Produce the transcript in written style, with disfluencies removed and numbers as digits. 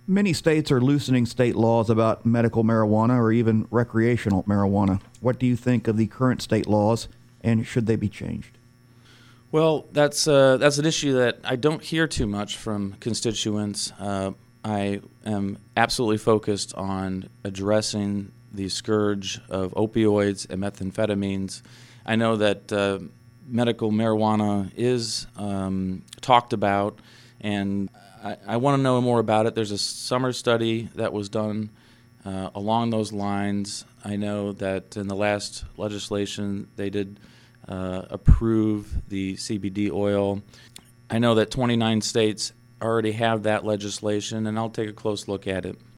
Many states are loosening state laws about medical marijuana or even recreational marijuana. What do you think of the current state laws, and should they be changed? Well, that's an issue that I don't hear too much from constituents. I am absolutely focused on addressing the scourge of opioids and methamphetamines. I know that medical marijuana is talked about, and I want to know more about it. There's a summer study that was done along those lines. I know that in the last legislation they did approve the CBD oil. I know that 29 states already have that legislation, and I'll take a close look at it.